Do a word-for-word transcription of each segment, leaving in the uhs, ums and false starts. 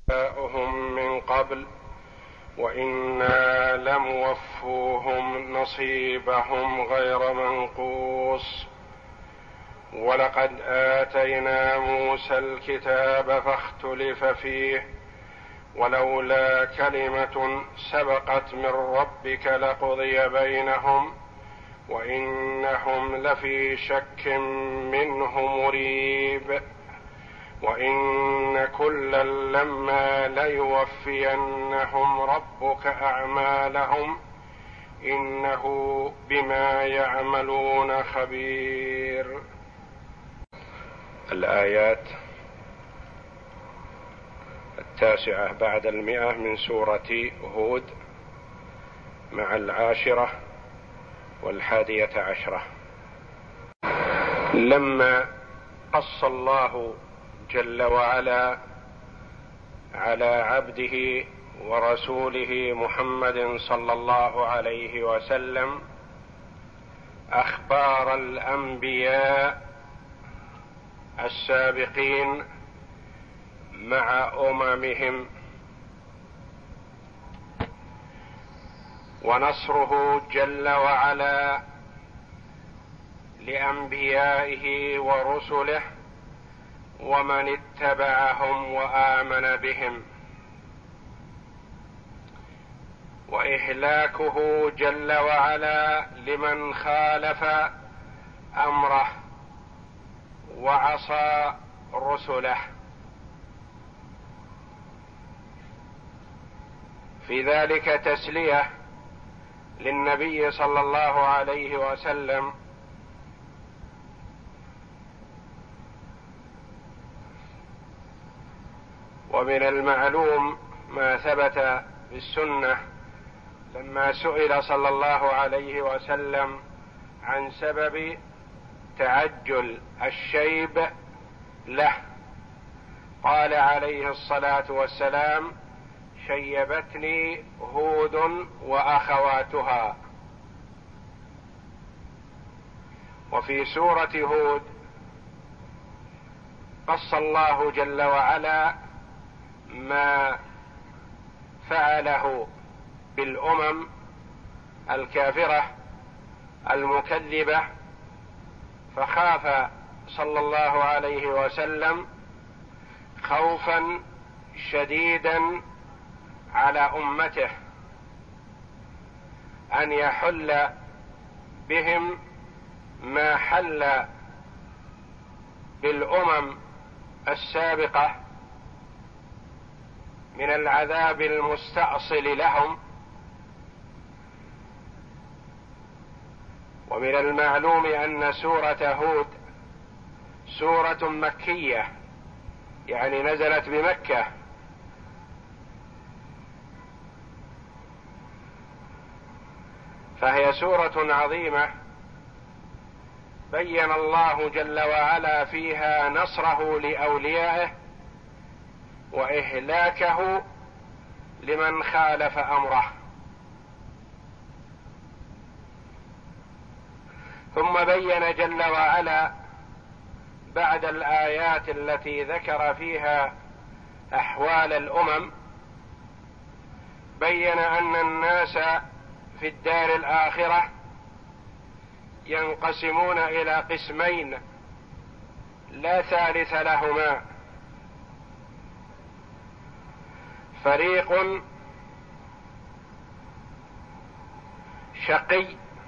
جاءهم من قبل وإنا لموفوهم نصيبهم غير منقوص. ولقد آتينا موسى الكتاب فاختلف فيه ولولا كلمة سبقت من ربك لقضي بينهم وإنهم لفي شك منه مريب. وإن كلا لما ليوفينهم ربك أعمالهم إنه بما يعملون خبير. الآيات التاسعة بعد المئة من سورة هود مع العاشرة والحادية عشرة. لما قص الله جل وعلا على عبده ورسوله محمد صلى الله عليه وسلم أخبار الأنبياء السابقين مع أممهم ونصره جل وعلا لأنبيائه ورسله ومن اتبعهم وآمن بهم، وإهلاكه جل وعلا لمن خالف أمره وعصى رسله. في ذلك تسلية للنبي صلى الله عليه وسلم ومن المعلوم ما ثبت في السنة لما سئل صلى الله عليه وسلم عن سبب تعجل الشيب له قال عليه الصلاة والسلام: شيبتني هود وأخواتها. وفي سورة هود قص الله جل وعلا ما فعله بالأمم الكافرة المكذبة، فخاف صلى الله عليه وسلم خوفا شديدا على أمته أن يحل بهم ما حل بالأمم السابقة من العذاب المستأصل لهم. ومن المعلوم أن سورة هود سورة مكية، يعني نزلت بمكة، فهي سورة عظيمة بين الله جل وعلا فيها نصره لأوليائه وإهلاكه لمن خالف أمره. ثم بين جل وعلا بعد الآيات التي ذكر فيها أحوال الأمم، بين أن الناس في الدار الآخرة ينقسمون إلى قسمين لا ثالث لهما: فريق شقي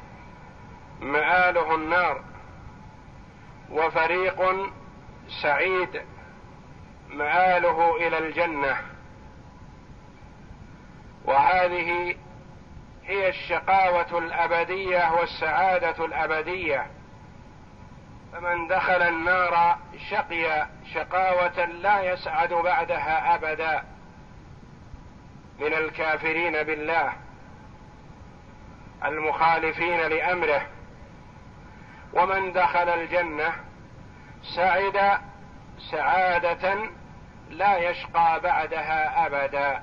مآله النار، وفريق سعيد مآله إلى الجنة. وهذه هي الشقاوة الأبدية والسعادة الأبدية، فمن دخل النار شقي شقاوة لا يسعد بعدها أبدا من الكافرين بالله المخالفين لأمره، ومن دخل الجنة سعد سعادة لا يشقى بعدها أبدا.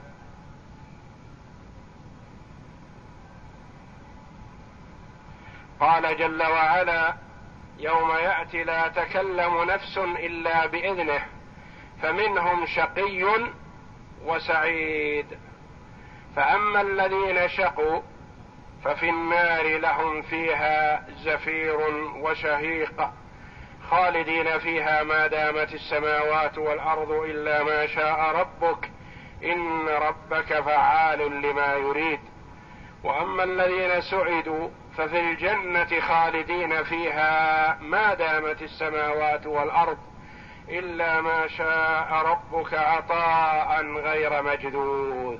قال جل وعلا: يوم يأتي لا تكلم نفس إلا بإذنه فمنهم شقي وسعيد. فأما الذين شقوا ففي النار لهم فيها زفير وشهيق خالدين فيها ما دامت السماوات والأرض إلا ما شاء ربك إن ربك فعال لما يريد. وأما الذين سعدوا ففي الجنة خالدين فيها ما دامت السماوات والأرض إلا ما شاء ربك عطاء غير مجدود.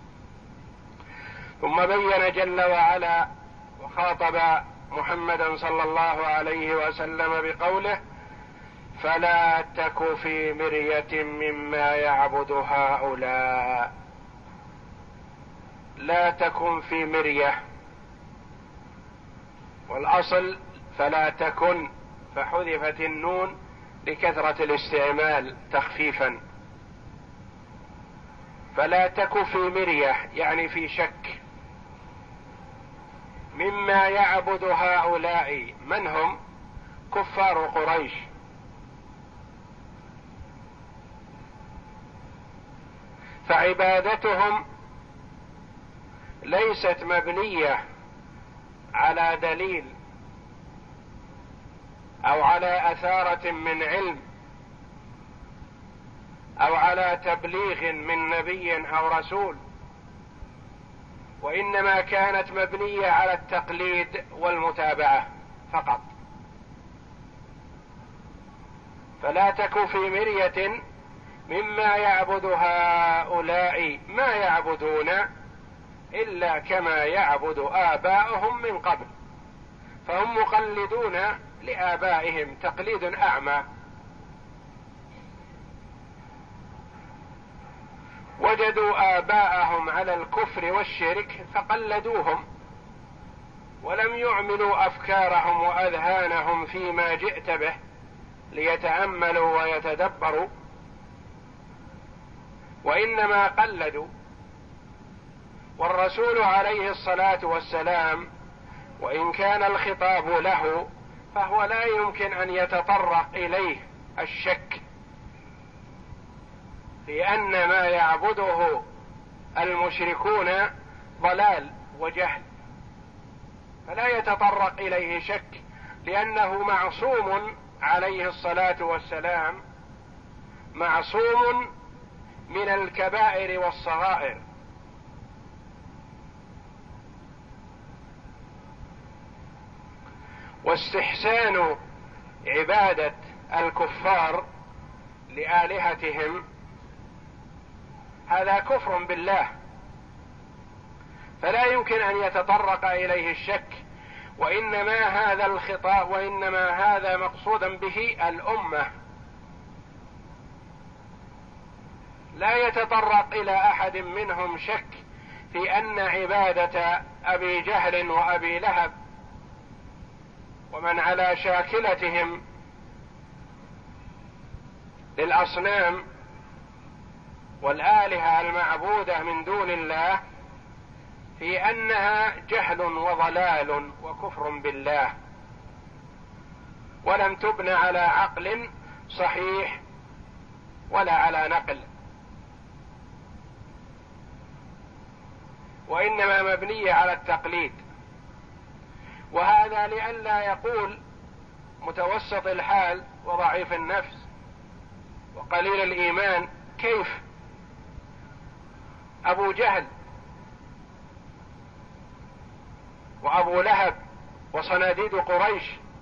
ثم بين جل وعلا وخاطب محمدا صلى الله عليه وسلم بقوله: فلا تك في مرية مما يعبد هؤلاء. لا تكن في مرية، والأصل فلا تكن، فحذفت النون لكثرة الاستعمال تخفيفا. فلا تك في مرية يعني في شك مما يعبد هؤلاء. من هم؟ كفار قريش. فعبادتهم ليست مبنية على دليل أو على أثارة من علم أو على تبليغ من نبي أو رسول، وإنما كانت مبنية على التقليد والمتابعة فقط. فلا تك في مرية مما يعبد هؤلاء، ما يعبدون إلا كما يعبد آباؤهم من قبل، فهم مقلدون لآبائهم تقليد أعمى. وجدوا آباءهم على الكفر والشرك فقلدوهم، ولم يعملوا أفكارهم وأذهانهم فيما جئت به ليتأملوا ويتدبروا، وإنما قلدوا. والرسول عليه الصلاة والسلام وإن كان الخطاب له فهو لا يمكن أن يتطرق إليه الشك، لأن ما يعبده المشركون ضلال وجهل، فلا يتطرق إليه شك، لأنه معصوم عليه الصلاة والسلام، معصوم من الكبائر والصغائر. واستحسان عبادة الكفار لآلهتهم هذا كفر بالله، فلا يمكن أن يتطرق إليه الشك. وإنما هذا الخطاب وإنما هذا مقصودا به الأمة، لا يتطرق إلى أحد منهم شك في أن عبادة أبي جهل وأبي لهب ومن على شاكلتهم للأصنام والآلهة المعبودة من دون الله في أنها جهل وضلال وكفر بالله، ولم تبن على عقل صحيح ولا على نقل، وإنما مبنية على التقليد. وهذا لئلا يقول متوسط الحال وضعيف النفس وقليل الإيمان: كيف أبو جهل وأبو لهب وصناديد قريش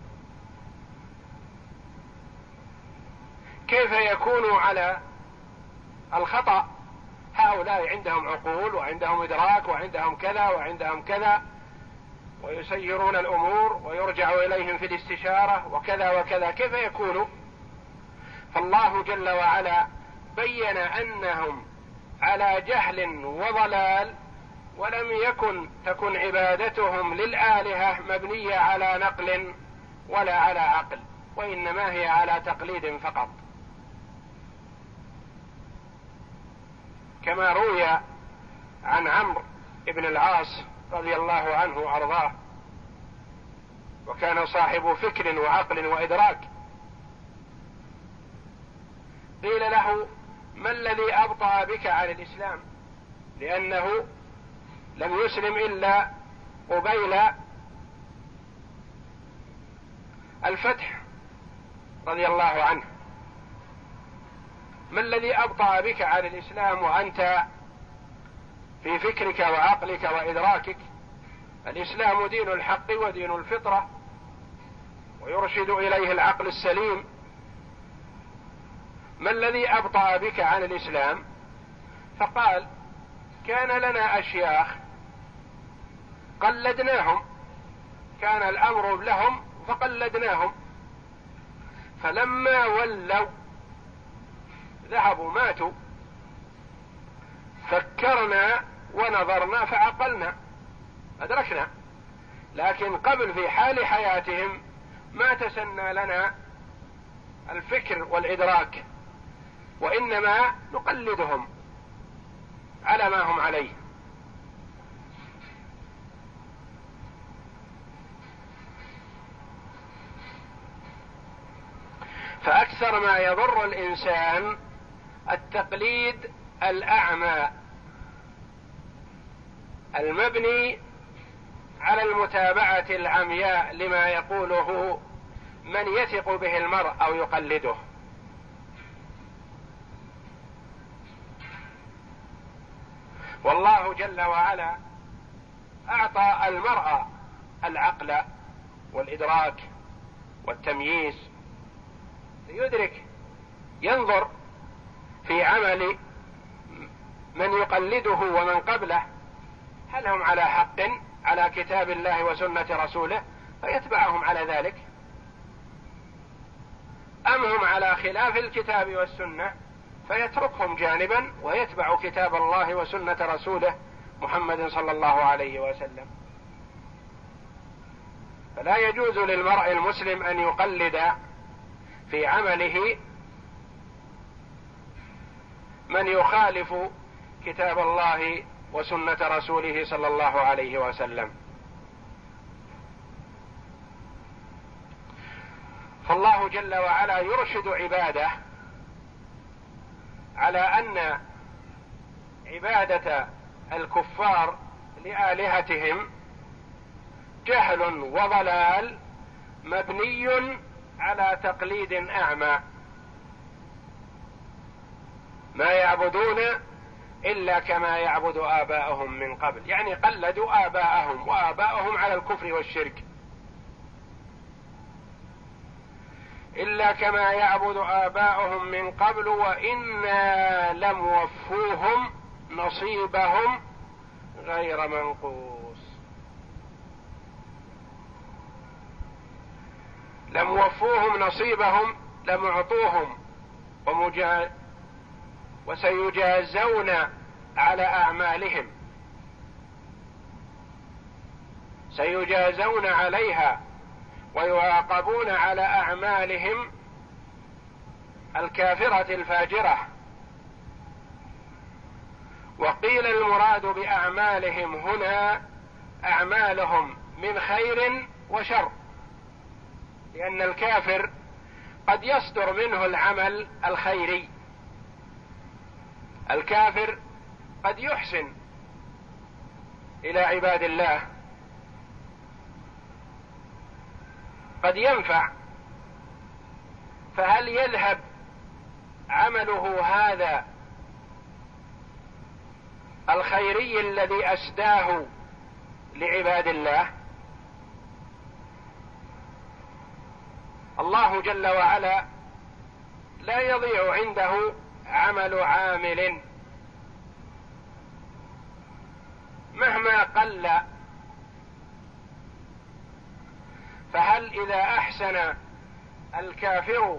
كيف يكونوا على الخطأ؟ هؤلاء عندهم عقول وعندهم إدراك وعندهم كذا وعندهم كذا، ويسيرون الأمور ويرجع إليهم في الاستشارة وكذا وكذا، كيف يكونوا؟ فالله جل وعلا بين أنهم على جهل وضلال، ولم يكن تكن عبادتهم للآلهة مبنية على نقل ولا على عقل، وإنما هي على تقليد فقط. كما روي عن عمرو بن العاص رضي الله عنه وأرضاه، وكان صاحب فكر وعقل وإدراك، قيل له: ما الذي أبطأ بك عن الإسلام؟ لأنه لم يسلم إلا قبيل الفتح رضي الله عنه. ما الذي أبطأ بك عن الإسلام وأنت في فكرك وعقلك وإدراكك الإسلام دين الحق ودين الفطرة ويرشد إليه العقل السليم؟ ما الذي أبطأ بك عن الإسلام؟ فقال: كان لنا أشياخ قلدناهم، كان الأمر لهم فقلدناهم، فلما ولوا ذهبوا ماتوا، فكرنا ونظرنا فعقلنا أدركنا، لكن قبل في حال حياتهم ما تسنى لنا الفكر والإدراك، وإنما نقلدهم على ما هم عليه. فأكثر ما يضر الإنسان التقليد الأعمى المبني على المتابعة العمياء لما يقوله من يثق به المرء أو يقلده. والله جل وعلا أعطى المرء العقل والإدراك والتمييز ليدرك، ينظر في عمل من يقلده ومن قبله هل هم على حق على كتاب الله وسنة رسوله فيتبعهم على ذلك، أم هم على خلاف الكتاب والسنة فيتركهم جانبا ويتبع كتاب الله وسنة رسوله محمد صلى الله عليه وسلم. فلا يجوز للمرء المسلم أن يقلد في عمله من يخالف كتاب الله وسنة رسوله صلى الله عليه وسلم. فالله جل وعلا يرشد عباده على أن عبادة الكفار لآلهتهم جهل وضلال مبني على تقليد أعمى، ما يعبدون إلا كما يعبد آباءهم من قبل، يعني قلدوا آباءهم وآباءهم على الكفر والشرك، إلا كما يعبد آباءهم من قبل وإنا لم وفوهم نصيبهم غير منقوص. لم وفوهم نصيبهم لم يعطوهم ومجا... وسيجازون على أعمالهم، سيجازون عليها ويعاقبون على أعمالهم الكافرة الفاجرة. وقيل المراد بأعمالهم هنا أعمالهم من خير وشر، لأن الكافر قد يصدر منه العمل الخيري، الكافر قد يحسن إلى عباد الله، قد ينفع، فهل يذهب عمله هذا الخيري الذي أسداه لعباد الله؟ الله جل وعلا لا يضيع عنده عمل عامل مهما قل. فهل إذا أحسن الكافر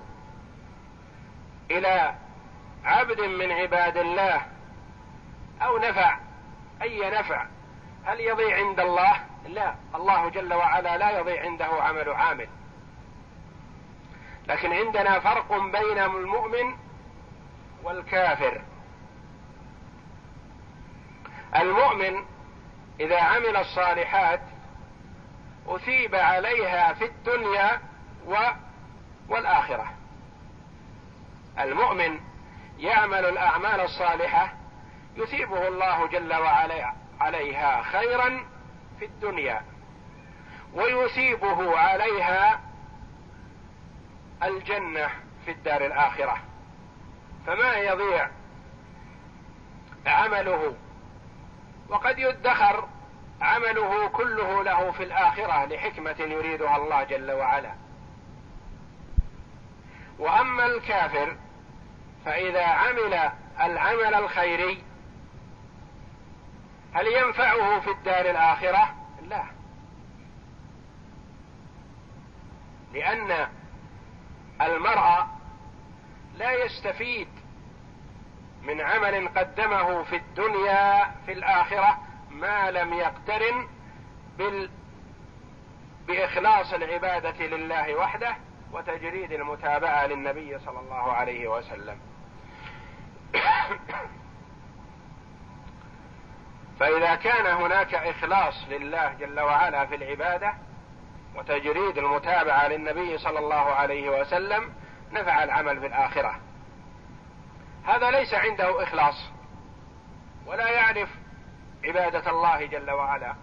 إلى عبد من عباد الله أو نفع أي نفع هل يضيع عند الله؟ لا، الله جل وعلا لا يضيع عنده عمل عامل. لكن عندنا فرق بين المؤمن والكافر. المؤمن إذا عمل الصالحات أثيب عليها في الدنيا و... والآخرة. المؤمن يعمل الأعمال الصالحة يثيبه الله جل وعلا عليها خيرا في الدنيا، ويثيبه عليها الجنة في الدار الآخرة، فما يضيع عمله، وقد يدخر عمله كله له في الآخرة لحكمة يريدها الله جل وعلا. وأما الكافر فإذا عمل العمل الخيري هل ينفعه في الدار الآخرة؟ لا، لأن المرء لا يستفيد من عمل قدمه في الدنيا في الآخرة ما لم يقترن بال... بإخلاص العبادة لله وحده وتجريد المتابعة للنبي صلى الله عليه وسلم. فإذا كان هناك إخلاص لله جل وعلا في العبادة وتجريد المتابعة للنبي صلى الله عليه وسلم نفع العمل في الآخرة. هذا ليس عنده إخلاص ولا يعرف عبادة الله جل وعلا،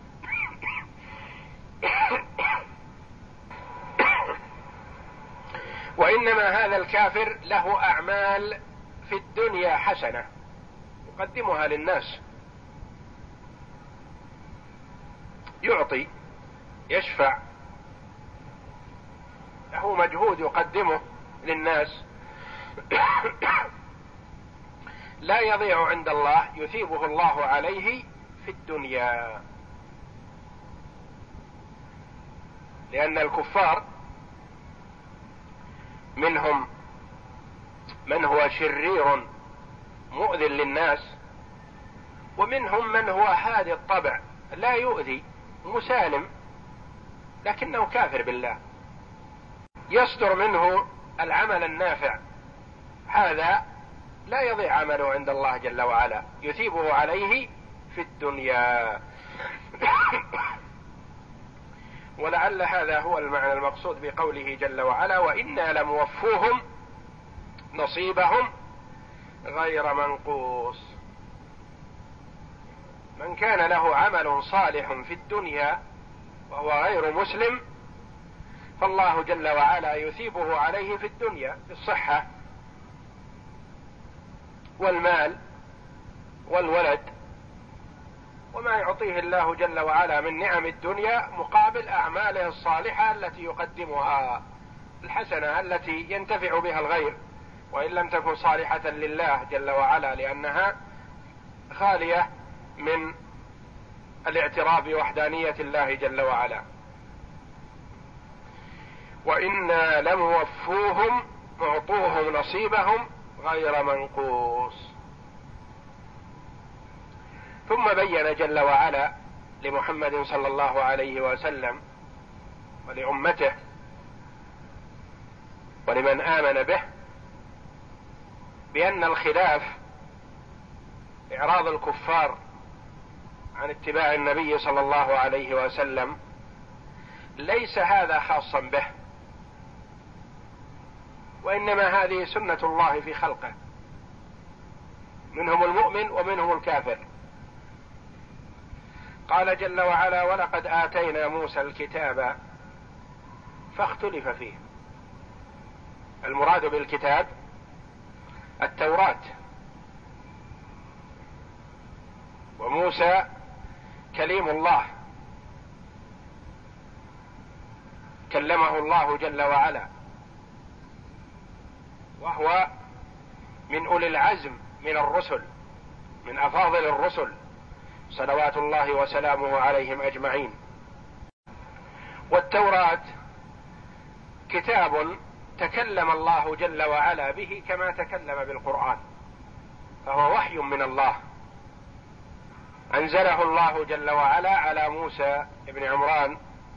وإنما هذا الكافر له أعمال في الدنيا حسنة يقدمها للناس، يعطي، يشفع، له مجهود يقدمه للناس لا يضيع عند الله، يثيبه الله عليه في الدنيا. لأن الكفار منهم من هو شرير مؤذ للناس، ومنهم من هو هادي الطبع لا يؤذي مسالم لكنه كافر بالله، يصدر منه العمل النافع، هذا لا يضيع عمله عند الله جل وعلا، يثيبه عليه في الدنيا. ولعل هذا هو المعنى المقصود بقوله جل وعلا: وإنا لموفوهم نصيبهم غير منقوص. من كان له عمل صالح في الدنيا وهو غير مسلم فالله جل وعلا يثيبه عليه في الدنيا بالصحة والمال والولد وما يعطيه الله جل وعلا من نعم الدنيا مقابل أعماله الصالحة التي يقدمها، الحسنة التي ينتفع بها الغير وإن لم تكن صالحة لله جل وعلا، لأنها خالية من الاعتراف بوحدانية الله جل وعلا. وإنا لموفوهم معطوهم نصيبهم غير منقوص. ثم بين جل وعلا لمحمد صلى الله عليه وسلم ولأمته ولمن آمن به بأن الخلاف إعراض الكفار عن اتباع النبي صلى الله عليه وسلم ليس هذا خاصا به، وإنما هذه سنة الله في خلقه، منهم المؤمن ومنهم الكافر. قال جل وعلا: ولقد آتينا موسى الكتاب فاختلف فيه. المراد بالكتاب التوراة، وموسى كليم الله كلمه الله جل وعلا، وهو من أولي العزم من الرسل، من أفاضل الرسل صلوات الله وسلامه عليهم أجمعين. والتوراة كتاب تكلم الله جل وعلا به كما تكلم بالقرآن، فهو وحي من الله أنزله الله جل وعلا على موسى بن عمران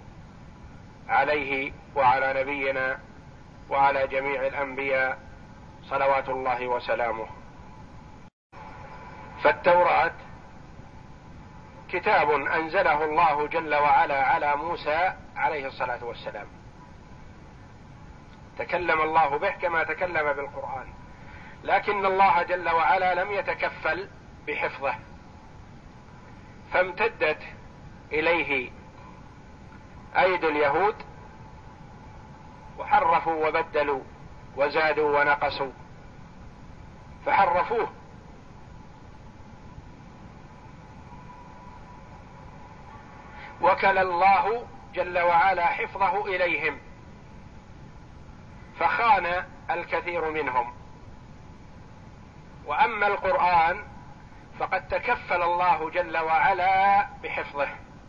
عليه وعلى نبينا وعلى جميع الأنبياء صلوات الله وسلامه. فالتوراة كتاب أنزله الله جل وعلا على موسى عليه الصلاة والسلام، تكلم الله به كما تكلم بالقرآن، لكن الله جل وعلا لم يتكفل بحفظه، فامتدت إليه أيدي اليهود وحرفوا وبدلوا وزادوا ونقصوا فحرفوه. وكل الله جل وعلا حفظه إليهم فخان الكثير منهم. وأما القرآن فقد تكفل الله جل وعلا بحفظه،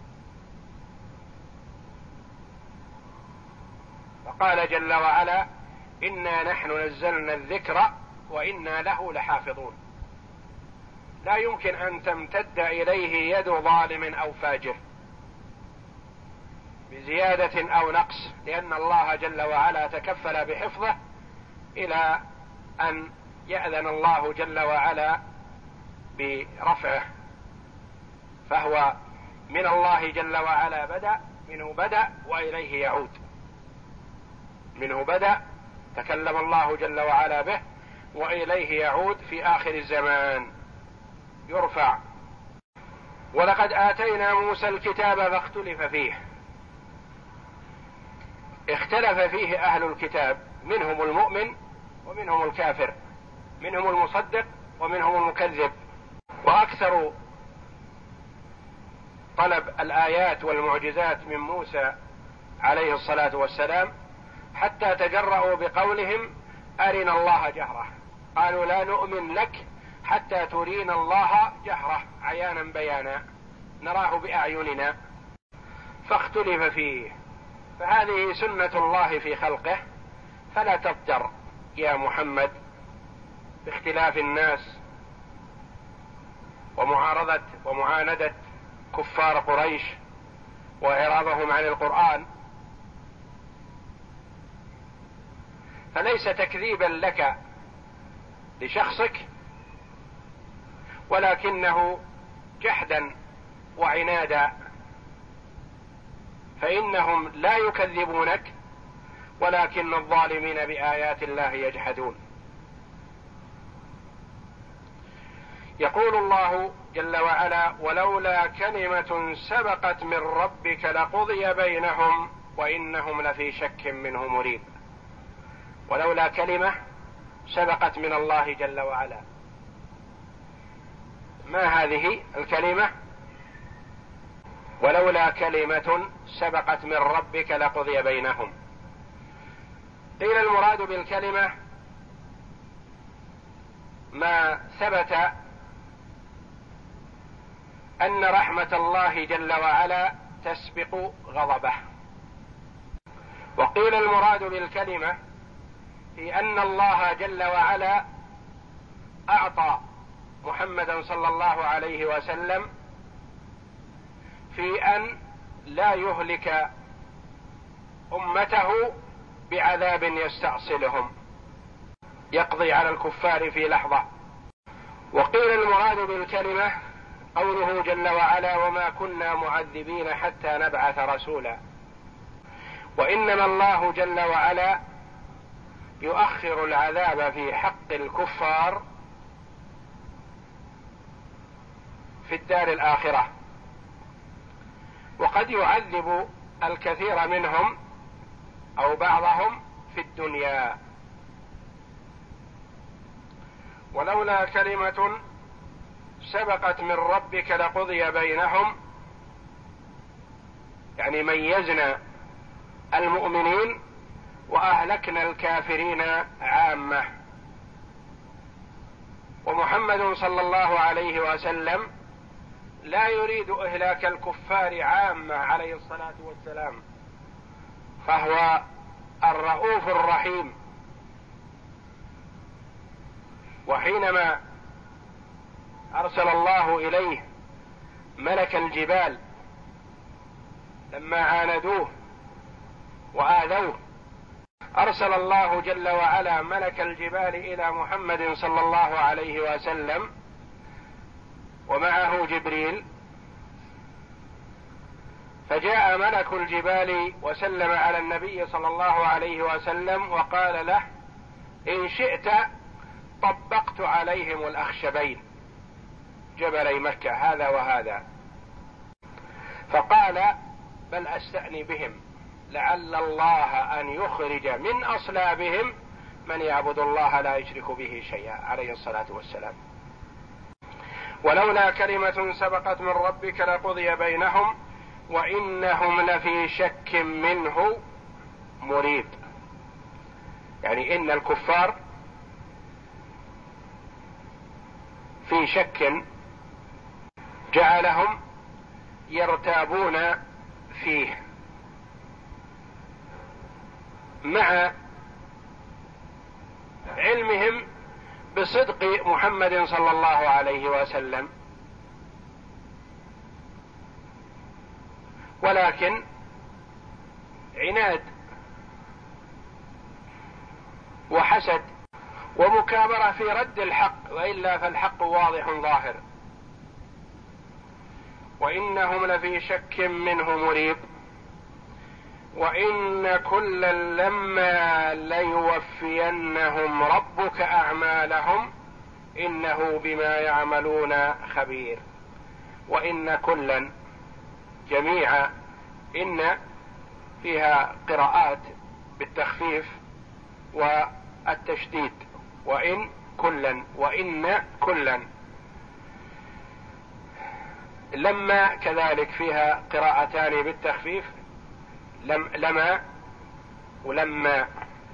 فقال جل وعلا: إنا نحن نزلنا الذكر وإنا له لحافظون. لا يمكن أن تمتد إليه يد ظالم أو فاجر بزيادة أو نقص، لأن الله جل وعلا تكفل بحفظه إلى أن يأذن الله جل وعلا برفعه، فهو من الله جل وعلا بدأ، منه بدأ وإليه يعود. منه بدأ تكلم الله جل وعلا به، وإليه يعود في آخر الزمان يرفع. ولقد آتينا موسى الكتاب فاختلف فيه. اختلف فيه أهل الكتاب، منهم المؤمن ومنهم الكافر، منهم المصدق ومنهم المكذب. وأكثر طلب الآيات والمعجزات من موسى عليه الصلاة والسلام حتى تجرؤوا بقولهم: أرنا الله جهرة. قالوا: لا نؤمن لك حتى ترينا الله جهرة عيانا بيانا نراه بأعيننا. فاختلف فيه. فهذه سنة الله في خلقه، فلا تضجر يا محمد باختلاف الناس ومعارضة ومعاندة كفار قريش وإعراضهم عن القرآن، فليس تكذيبا لك لشخصك، ولكنه جحدا وعنادا، فإنهم لا يكذبونك ولكن الظالمين بآيات الله يجحدون. يقول الله جل وعلا: ولولا كلمة سبقت من ربك لقضي بينهم وإنهم لفي شك منه مريب. ولولا كلمة سبقت من الله جل وعلا. ما هذه الكلمة؟ ولولا كلمة سبقت من ربك لقضي بينهم. قيل المراد بالكلمة ما ثبت أن رحمة الله جل وعلا تسبق غضبه. وقيل المراد بالكلمة في أن الله جل وعلا أعطى محمدا صلى الله عليه وسلم في أن لا يهلك أمته بعذاب يستأصلهم، يقضي على الكفار في لحظة. وقيل المراد بالكلمة قوله جل وعلا: وما كنا معذبين حتى نبعث رسولا. وإنما الله جل وعلا يؤخر العذاب في حق الكفار في الدار الآخرة، وقد يعذب الكثير منهم أو بعضهم في الدنيا. ولولا كلمة سبقت من ربك لقضي بينهم، يعني ميزنا المؤمنين وأهلكنا الكافرين عامة. ومحمد صلى الله عليه وسلم لا يريد إهلاك الكفار عامة عليه الصلاة والسلام، فهو الرؤوف الرحيم. وحينما أرسل الله إليه ملك الجبال لما عاندوه وآذوه، أرسل الله جل وعلا ملك الجبال إلى محمد صلى الله عليه وسلم ومعه جبريل، فجاء ملك الجبال وسلم على النبي صلى الله عليه وسلم وقال له: إن شئت طبقت عليهم الأخشبين جبلي مكة هذا وهذا، فقال بل أستأني بهم لعل الله أن يخرج من أصلابهم من يعبد الله لا يشرك به شيئا عليه الصلاة والسلام. ولولا كلمة سبقت من ربك لقضي بينهم وإنهم لفي شك منه مريب. يعني إن الكفار في شك جعلهم يرتابون فيه، مع علمهم بصدق محمد صلى الله عليه وسلم، ولكن عناد وحسد ومكابرة في رد الحق، وإلا فالحق واضح ظاهر. وإنهم لفي شك منه مريب وإن كلا لما ليوفينهم ربك أعمالهم إنه بما يعملون خبير. وإن كلا جميع إن فيها قراءات بالتخفيف والتشديد، وإن كلا وإن كلا. لما كذلك فيها قراءتان بالتخفيف، لم لما ولما.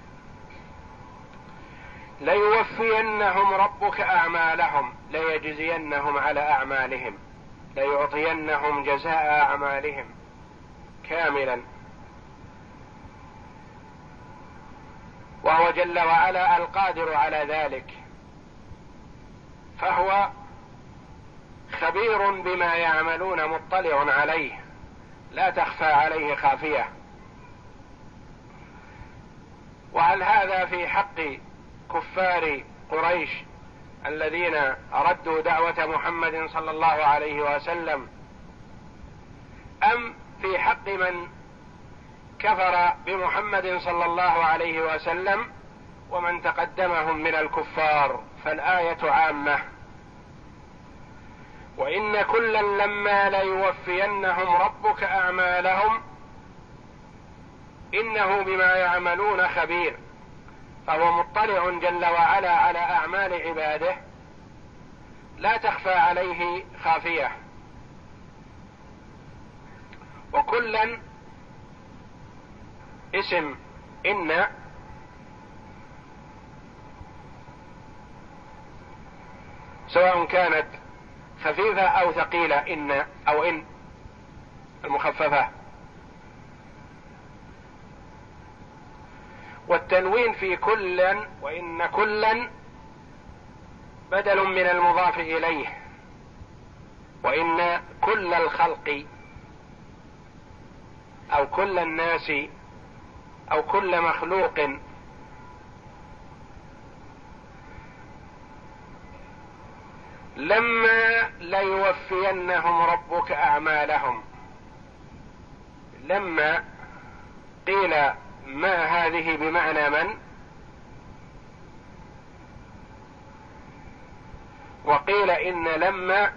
ليوفينهم ربك أعمالهم ليجزينهم على أعمالهم، ليعطينهم جزاء أعمالهم كاملا. وهو جل وعلا القادر على ذلك، فهو خبير بما يعملون مطلع عليه، لا تخفى عليه خافية. وهل هذا في حق كفار قريش الذين ردوا دعوة محمد صلى الله عليه وسلم، أم في حق من كفر بمحمد صلى الله عليه وسلم ومن تقدمهم من الكفار؟ فالآية عامة. وإن كلا لما ليوفينهم ربك أعمالهم إنه بما يعملون خبير، فهو مطلع جل وعلا على أعمال عباده لا تخفى عليه خافية. وكلا اسم إن سواء كانت خفيفة أو ثقيلة، إن أو إن المخففة. والتنوين في كلا وإن كلا بدل من المضاف إليه، وإن كل الخلق أو كل الناس أو كل مخلوق. لما ليوفينهم ربك أعمالهم. لما قيل ما هذه بمعنى من، وقيل إن لما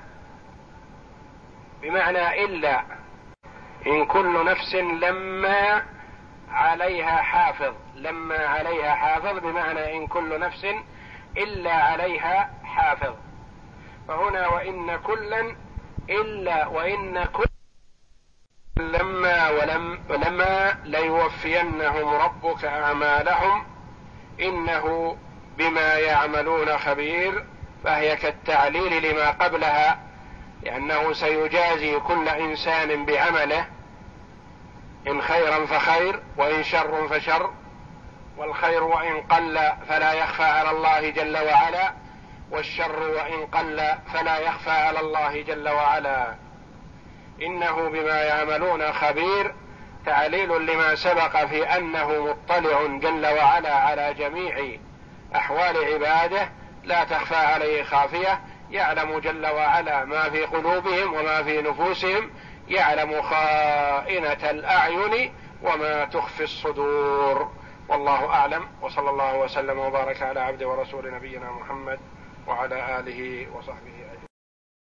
بمعنى إلا، إن كل نفس لما عليها حافظ. لما عليها حافظ بمعنى إن كل نفس إلا عليها حافظ. فهنا وإن كلا إلا وإن كل لما ولم ولما ليوفينهم ربك أعمالهم إنه بما يعملون خبير، فهي كالتعليل لما قبلها، لأنه سيجازي كل إنسان بعمله، إن خيرا فخير وإن شر فشر، والخير وإن قل فلا يخفى على الله جل وعلا، والشر وإن قل فلا يخفى على الله جل وعلا. إنه بما يعملون خبير تعليل لما سبق في أنه مطلع جل وعلا على جميع أحوال عباده لا تخفى عليه خافية، يعلم جل وعلا ما في قلوبهم وما في نفوسهم، يعلم خائنة الأعين وما تخفي الصدور. والله أعلم، وصلى الله وسلم وبارك على عبد ورسول نبينا محمد وعلى آله وصحبه.